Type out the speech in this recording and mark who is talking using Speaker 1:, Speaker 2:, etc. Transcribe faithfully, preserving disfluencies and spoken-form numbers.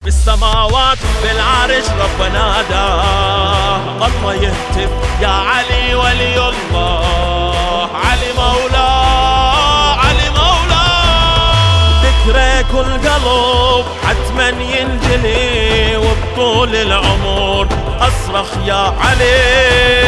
Speaker 1: بالسماوات بالعرش رب ناداه، الله يهتف يا علي ولي الله، علي مولاه علي مولاه. ذكرك القلب حتما ينجلي، وبطول العمر أصرخ يا علي